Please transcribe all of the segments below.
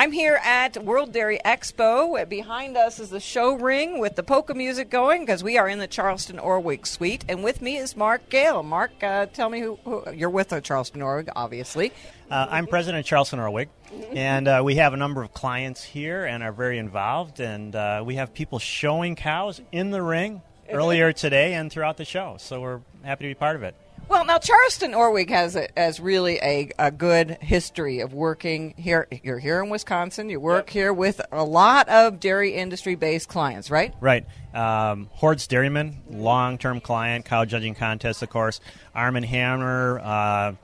I'm here at World Dairy Expo. Behind us is the show ring with the polka music going because we are in the Charleston Orwig suite. And with me is Mark Gale. Mark, tell me who you're with the Charleston Orwig, obviously. I'm president of Charleston Orwig, and we have a number of clients here and are very involved. And we have people showing cows in the ring earlier today and throughout the show. So we're happy to be part of it. Well, now Charleston Orwig has really a good history of working here. You're here in Wisconsin. You work here with a lot of dairy industry-based clients, right? Right. Hordes Dairyman, long-term client, cow judging contest, of course. Arm & Hammer,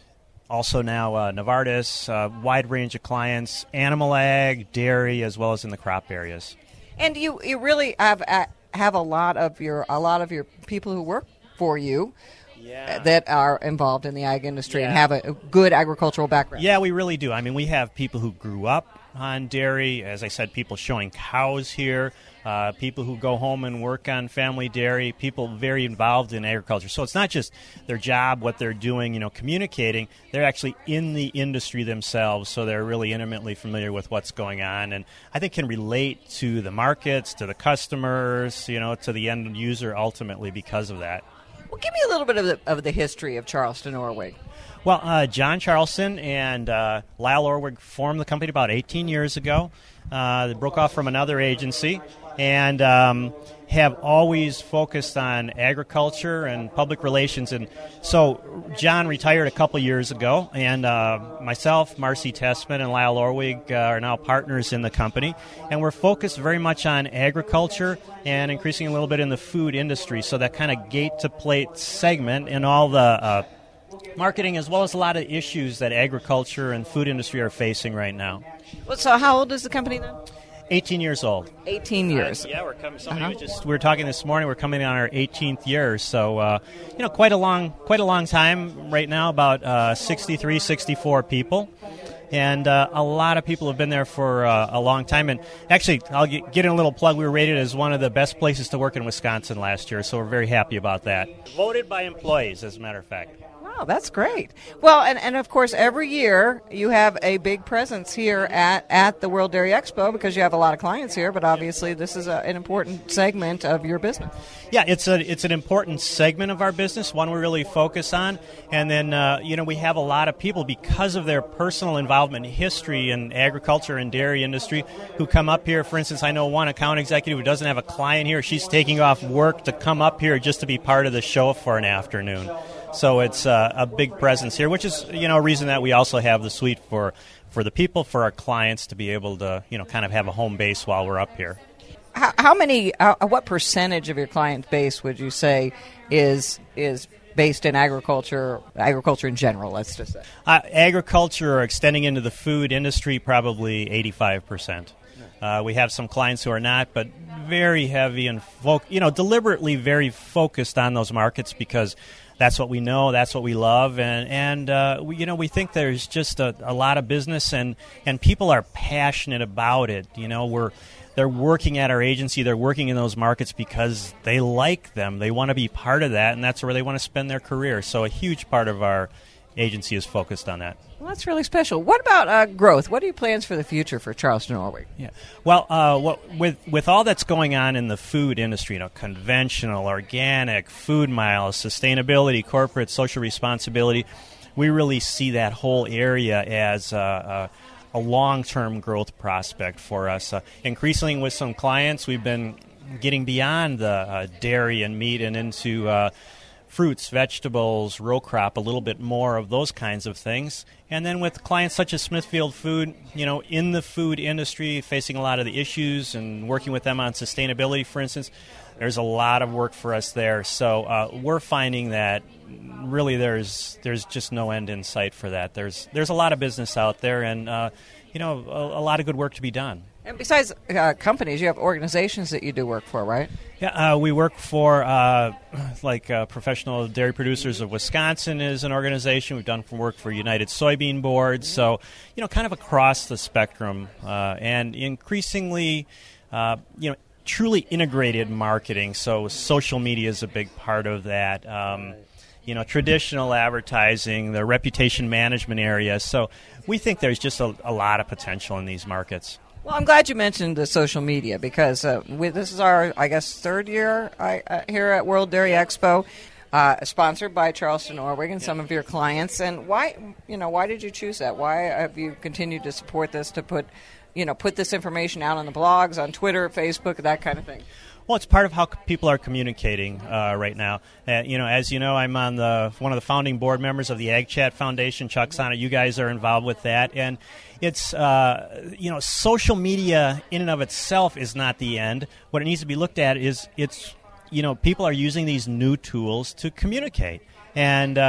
also now Novartis, wide range of clients, animal ag, dairy, as well as in the crop areas. And you really have a lot of your people who work for you. Yeah. That are involved in the ag industry and have a good agricultural background. Yeah, we really do. I mean, we have people who grew up on dairy, as I said, people showing cows here, people who go home and work on family dairy, people very involved in agriculture. So it's not just their job, what they're doing, communicating. They're actually in the industry themselves, so they're really intimately familiar with what's going on, and I think can relate to the markets, to the customers, to the end user ultimately because of that. Well, give me a little bit of the history of Charleston Orwig. Well, John Charleston and Lyle Orwig formed the company about 18 years ago. They broke off from another agency and have always focused on agriculture and public relations. And so John retired a couple years ago, and myself, Marcy Tessman, and Lyle Orwig are now partners in the company. And we're focused very much on agriculture and increasing a little bit in the food industry. So that kind of gate-to-plate segment in all the marketing, as well as a lot of issues that agriculture and food industry are facing right now. Well, so how old is the company then? 18 years old. 18 years. Yeah, we're coming. We were talking this morning. We're coming on our 18th year, so quite a long time right now. About 63, 64 people, and a lot of people have been there for a long time. And actually, I'll get in a little plug. We were rated as one of the best places to work in Wisconsin last year, so we're very happy about that. Voted by employees, as a matter of fact. Oh, that's great. Well, and of course, every year you have a big presence here at the World Dairy Expo because you have a lot of clients here, but obviously this is an important segment of your business. Yeah, it's an important segment of our business, one we really focus on. And then, we have a lot of people, because of their personal involvement in history and agriculture and dairy industry, who come up here. For instance, I know one account executive who doesn't have a client here. She's taking off work to come up here just to be part of the show for an afternoon. So it's a big presence here, which is, a reason that we also have the suite for the people, for our clients to be able to, kind of have a home base while we're up here. What percentage of your client base would you say is based in agriculture in general, let's just say? Agriculture, or extending into the food industry, probably 85%. We have some clients who are not, but very heavy and deliberately very focused on those markets because that's what we know, that's what we love, and we think there's just a lot of business, and people are passionate about it. They're working at our agency, they're working in those markets because they like them, they want to be part of that, and that's where they want to spend their career. So a huge part of our agency is focused on that. Well, that's really special. What about growth? What are your plans for the future for Charleston Orwig? Yeah. Well, with all that's going on in the food industry, conventional, organic, food miles, sustainability, corporate social responsibility, we really see that whole area as a long-term growth prospect for us. Increasingly with some clients, we've been getting beyond the dairy and meat and into fruits, vegetables, row crop, a little bit more of those kinds of things. And then with clients such as Smithfield Food, in the food industry, facing a lot of the issues and working with them on sustainability, for instance, there's a lot of work for us there. So we're finding that really there's just no end in sight for that. There's a lot of business out there and, a lot of good work to be done. And besides companies, you have organizations that you do work for, right? Yeah, we work for Professional Dairy Producers of Wisconsin is an organization. We've done work for United Soybean Board. So, kind of across the spectrum and increasingly, truly integrated marketing. So social media is a big part of that. traditional advertising, the reputation management area. So we think there's just a lot of potential in these markets. Well, I'm glad you mentioned the social media because this is our, I guess, third year here at World Dairy Expo, sponsored by Charleston Orwig and some of your clients. And why did you choose that? Why have you continued to support this, to put this information out on the blogs, on Twitter, Facebook, that kind of thing? Well, it's part of how people are communicating right now. As you know, I'm on one of the founding board members of the Ag Chat Foundation. Chuck's on it. You guys are involved with that. And it's, social media in and of itself is not the end. What it needs to be looked at is people are using these new tools to communicate. And,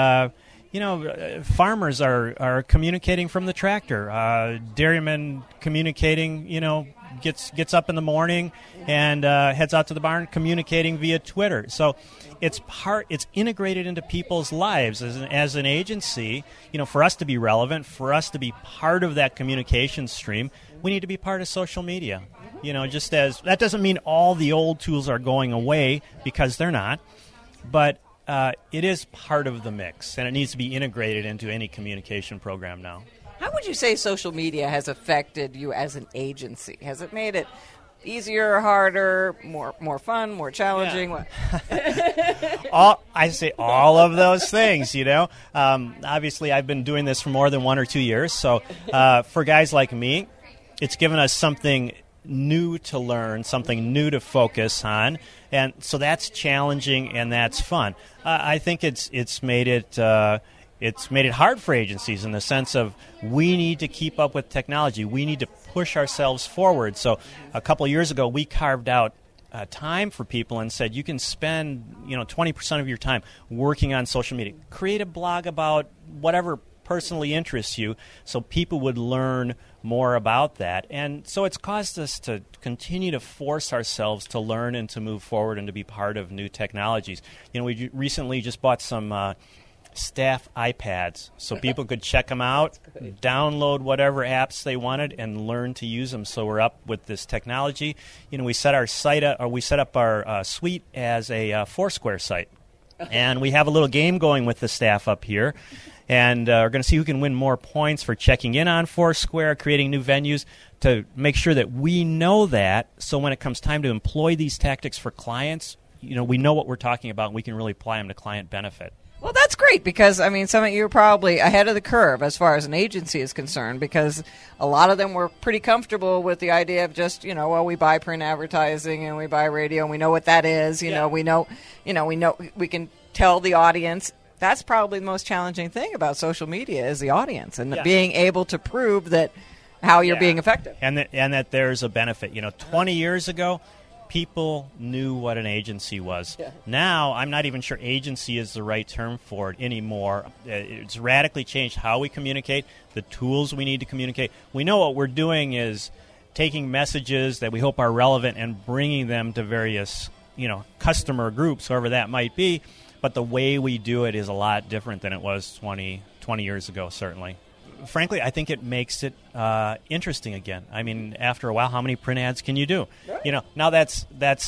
farmers are communicating from the tractor. Dairymen communicating, gets up in the morning and heads out to the barn communicating via Twitter. So it's integrated into people's lives as an agency. For us to be relevant, for us to be part of that communication stream, we need to be part of social media. Just as that doesn't mean all the old tools are going away, because they're not, but it is part of the mix, and it needs to be integrated into any communication program now. How would you say social media has affected you as an agency? Has it made it easier, harder, more fun, more challenging? Yeah. I say all of those things, Obviously, I've been doing this for more than 1 or 2 years, so for guys like me, it's given us something new to learn, something new to focus on, and so that's challenging and that's fun. I think it's made it hard for agencies in the sense of we need to keep up with technology. We need to push ourselves forward. So a couple of years ago, we carved out time for people and said you can spend 20% of your time working on social media. Create a blog about whatever personally interests you, so people would learn more about that. And so it's caused us to continue to force ourselves to learn and to move forward and to be part of new technologies. We recently just bought some staff iPads so people could check them out, download whatever apps they wanted, and learn to use them. So we're up with this technology. We set our site up, or we set up our suite as a Foursquare site, and we have a little game going with the staff up here. And we're going to see who can win more points for checking in on Foursquare, creating new venues, to make sure that we know that, so when it comes time to employ these tactics for clients, we know what we're talking about and we can really apply them to client benefit. Well, that's great because, some of you are probably ahead of the curve as far as an agency is concerned, because a lot of them were pretty comfortable with the idea of just, we buy print advertising and we buy radio and we know what that is. We know, we can tell the audience. That's probably the most challenging thing about social media is the audience and being able to prove that how you're being effective. And that there's a benefit. 20 years ago, people knew what an agency was. Yeah. Now, I'm not even sure agency is the right term for it anymore. It's radically changed how we communicate, the tools we need to communicate. We know what we're doing is taking messages that we hope are relevant and bringing them to various, customer groups, whoever that might be. But the way we do it is a lot different than it was 20 years ago, certainly. Frankly, I think it makes it interesting again. After a while, how many print ads can you do? Right. Now that's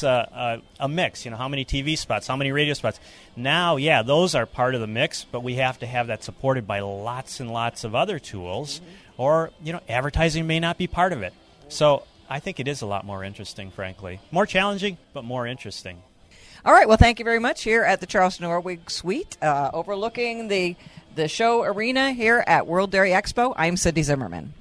a mix. How many TV spots, how many radio spots? Now, those are part of the mix, but we have to have that supported by lots and lots of other tools, or, advertising may not be part of it. So I think it is a lot more interesting, frankly. More challenging, but more interesting. All right. Well, thank you very much here at the Charleston Orwig Suite, overlooking the show arena here at World Dairy Expo. I'm Cindy Zimmerman.